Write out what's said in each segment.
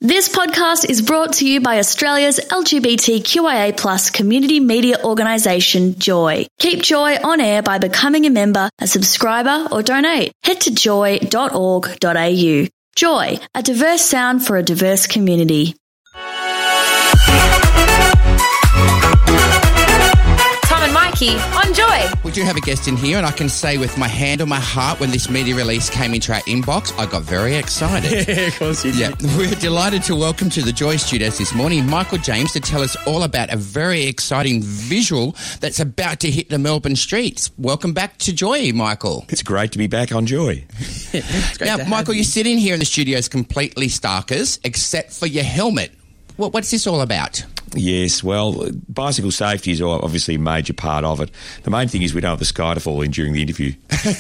This podcast is brought to you by Australia's LGBTQIA+ community media organisation, Joy. Keep Joy on air by becoming a member, a subscriber or donate. Head to joy.org.au. Joy, a diverse sound for a diverse community. Tom and Mikey on Joy. We do have a guest in here, and I can say with my hand on my heart, when this media release came into our inbox, I got very excited. Yeah, of course you did. Yeah, we're delighted to welcome to the Joy Studios this morning Michael James to tell us all about a very exciting visual that's about to hit the Melbourne streets. Welcome back to Joy, Michael. It's great to be back on Joy. Now, Michael, you're sitting here in the studios completely starkers, except for your helmet. What's this all about? Yes, well, bicycle safety is obviously a major part of it. The main thing is we don't have the sky to fall in during the interview.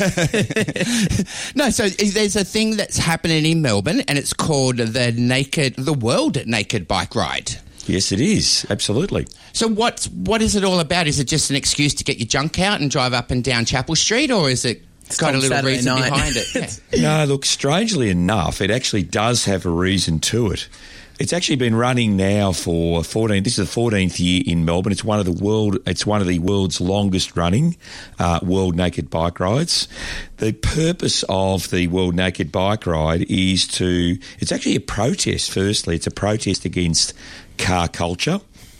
No, so there's a thing that's happening in Melbourne, and it's called the World Naked Bike Ride. Yes, it is. Absolutely. So what is it all about? Is it just an excuse to get your junk out and drive up and down Chapel Street, or is it got a little Saturday reason night behind it? Yeah. No, look, strangely enough, it actually does have a reason to it. It's actually been running now for 14. This is the 14th year in Melbourne. It's one of the world's longest running World Naked Bike Rides. The purpose of the World Naked Bike Ride is it's actually a protest. Firstly, it's a protest against car culture.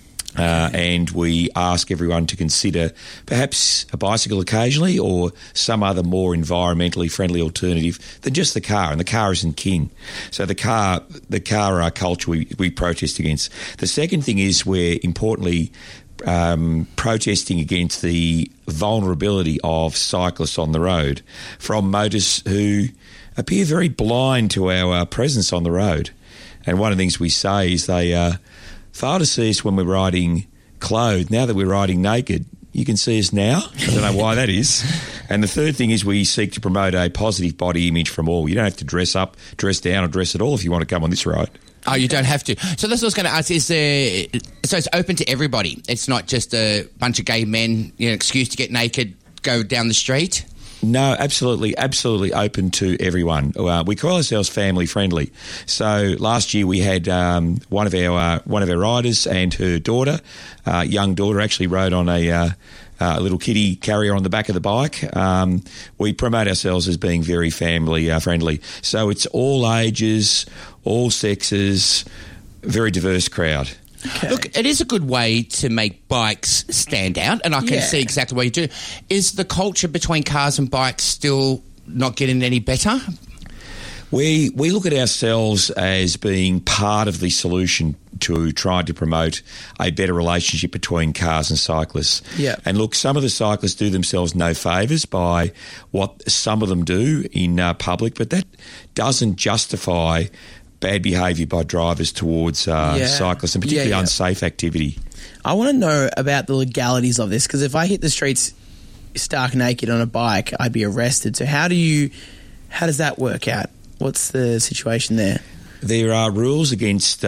And we ask everyone to consider perhaps a bicycle occasionally or some other more environmentally friendly alternative than just the car, and the car isn't king. So the car culture we protest against. The second thing is we're importantly protesting against the vulnerability of cyclists on the road from motorists who appear very blind to our presence on the road. And one of the things we say is they fail to see us when we're riding clothed. Now that we're riding naked, you can see us now. I don't know why that is. And the third thing is we seek to promote a positive body image from all. You don't have to dress up, dress down or dress at all if you want to come on this ride. Oh, you don't have to. So that's what I was going to ask. So it's open to everybody. It's not just a bunch of gay men, excuse to get naked, go down the street? No, absolutely open to everyone. We call ourselves family friendly. So last year we had one of our riders and her daughter, young daughter, actually rode on a little kiddie carrier on the back of the bike. We promote ourselves as being very family friendly. So it's all ages, all sexes, very diverse crowd. Okay. Look, it is a good way to make bikes stand out, and I can see exactly what you do. Is the culture between cars and bikes still not getting any better? We look at ourselves as being part of the solution to trying to promote a better relationship between cars and cyclists. Yeah. And look, some of the cyclists do themselves no favours by what some of them do in public, but that doesn't justify bad behaviour by drivers towards cyclists, and particularly unsafe activity. I want to know about the legalities of this, because if I hit the streets stark naked on a bike, I'd be arrested. So how does that work out? What's the situation there? There are rules against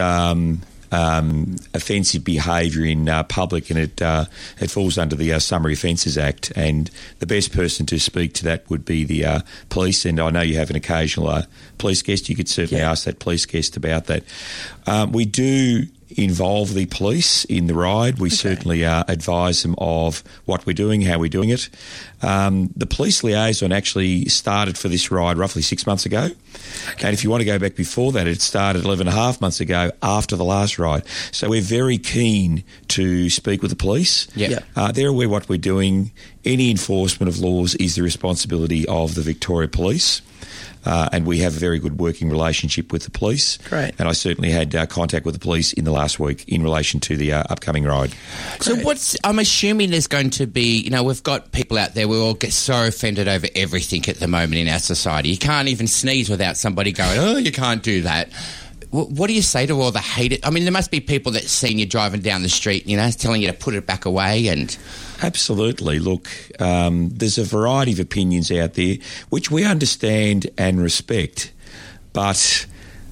offensive behaviour in public, and it falls under the Summary Offences Act, and the best person to speak to that would be the police, and I know you have an occasional police guest. You could certainly ask that police guest about that. We do involve the police in the ride. We certainly advise them of what we're doing, how we're doing it. The police liaison actually started for this ride roughly 6 months ago. Okay. And if you want to go back before that, it started 11 and a half months ago after the last ride. So we're very keen to speak with the police. Yeah. They're aware what we're doing. Any enforcement of laws is the responsibility of the Victoria Police. And we have a very good working relationship with the police. Great. And I certainly had contact with the police in the last week in relation to the upcoming ride. So I'm assuming there's going to be, we've got people out there, we all get so offended over everything at the moment in our society. You can't even sneeze without somebody going, oh, you can't do that. What do you say to all the haters? I mean, there must be people that seen you driving down the street, telling you to put it back away and... Absolutely. Look, there's a variety of opinions out there, which we understand and respect. But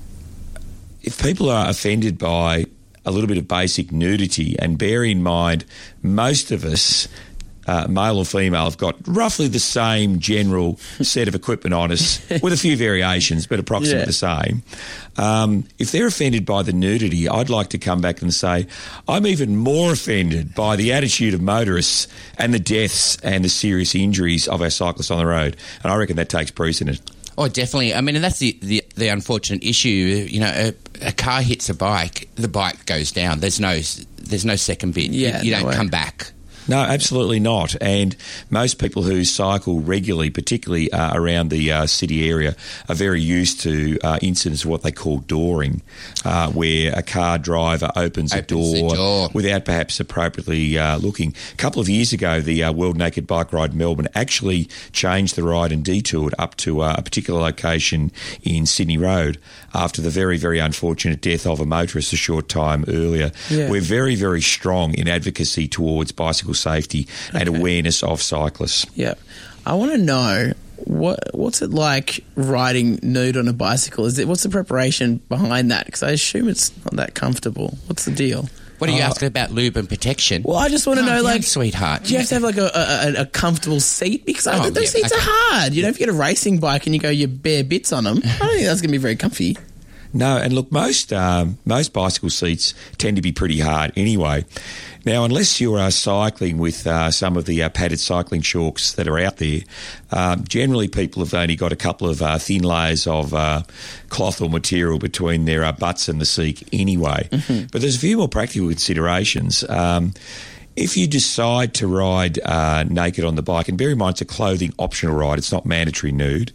if people are offended by a little bit of basic nudity, and bear in mind, most of us male or female, have got roughly the same general set of equipment on us, with a few variations, but approximately the same. If they're offended by the nudity, I'd like to come back and say, I'm even more offended by the attitude of motorists and the deaths and the serious injuries of our cyclists on the road. And I reckon that takes precedent. Oh, definitely. I mean, and that's the unfortunate issue. You know, a car hits a bike, the bike goes down. There's no second bit. Yeah, you don't come back. No, absolutely not. And most people who cycle regularly, particularly around the city area, are very used to incidents of what they call dooring, where a car driver opens the door without perhaps appropriately looking. A couple of years ago, the World Naked Bike Ride Melbourne actually changed the ride and detoured up to a particular location in Sydney Road after the very, very unfortunate death of a motorist a short time earlier. Yeah. We're very, very strong in advocacy towards bicycle safety and awareness of cyclists. Yeah. I want to know, what's it like riding nude on a bicycle? What's the preparation behind that? Because I assume it's not that comfortable. What's the deal? What are you asking about lube and protection? Well, I just want to know, like, sweetheart, do you have to have like a comfortable seat? Because those seats are hard. You know, if you get a racing bike and you go your bare bits on them, I don't think that's going to be very comfy. No, and look, most bicycle seats tend to be pretty hard anyway. Now, unless you are cycling with some of the padded cycling shorts that are out there, generally people have only got a couple of thin layers of cloth or material between their butts and the seat anyway. Mm-hmm. But there's a few more practical considerations. If you decide to ride naked on the bike, and bear in mind it's a clothing optional ride, it's not mandatory nude,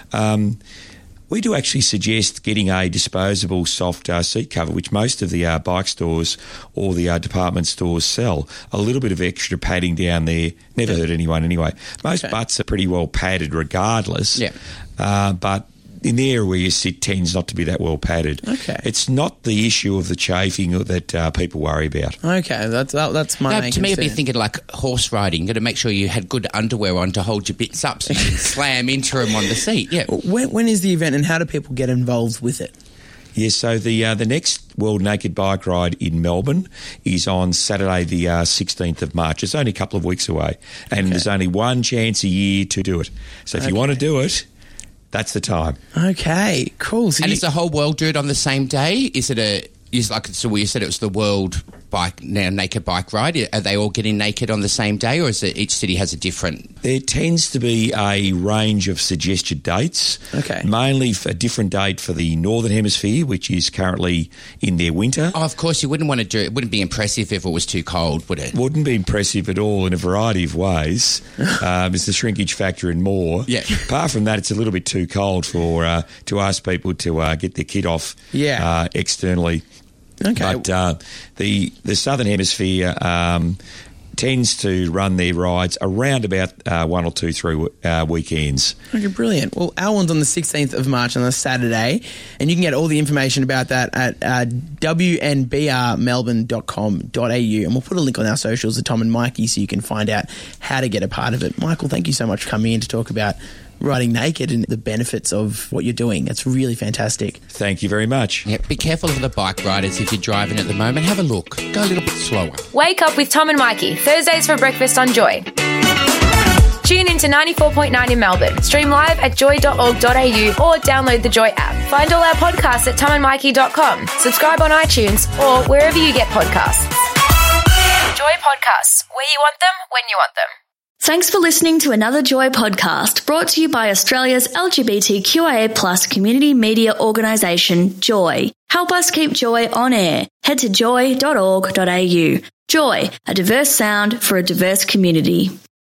we do actually suggest getting a disposable soft seat cover, which most of the bike stores or the department stores sell. A little bit of extra padding down there, never hurt anyone anyway. Most butts are pretty well padded regardless, but in the area where you sit tends not to be that well padded. Okay. It's not the issue of the chafing that people worry about. Okay, that's my main to me, concern. I'd be thinking like horse riding. You've got to make sure you had good underwear on to hold your bits up so you can slam into them on the seat. Yeah. When is the event and how do people get involved with it? Yes, so the next World Naked Bike Ride in Melbourne is on Saturday the 16th of March. It's only a couple of weeks away, and there's only one chance a year to do it. So if you want to do it, that's the time. Okay, cool. So is the whole world do it on the same day? Is it you said it was the World Naked Bike Ride. Are they all getting naked on the same day, or is it each city has a different? There tends to be a range of suggested dates. Okay. Mainly a different date for the Northern Hemisphere, which is currently in their winter. Oh, of course, you wouldn't want to do it. It wouldn't be impressive if it was too cold, would it? Wouldn't be impressive at all in a variety of ways. It's the shrinkage factor and more. Yeah. Apart from that, it's a little bit too cold for to ask people to get their kit off externally. Okay. But the Southern Hemisphere tends to run their rides around about 1 or 2 3 weekends. Okay, brilliant. Well, our one's on the 16th of March on a Saturday, and you can get all the information about that at wnbrmelbourne.com.au, and we'll put a link on our socials to Tom and Mikey so you can find out how to get a part of it. Michael, thank you so much for coming in to talk about riding naked and the benefits of what you're doing. It's really fantastic. Thank you very much. Yeah, be careful of the bike riders if you're driving at the moment. Have a look. Go a little bit slower. Wake up with Tom and Mikey, Thursdays for breakfast on Joy. Tune into 94.9 in Melbourne. Stream live at joy.org.au or download the Joy app. Find all our podcasts at tomandmikey.com. Subscribe on iTunes or wherever you get podcasts. Joy Podcasts, where you want them, when you want them. Thanks for listening to another Joy podcast brought to you by Australia's LGBTQIA+ community media organisation, Joy. Help us keep Joy on air. Head to joy.org.au. Joy, a diverse sound for a diverse community.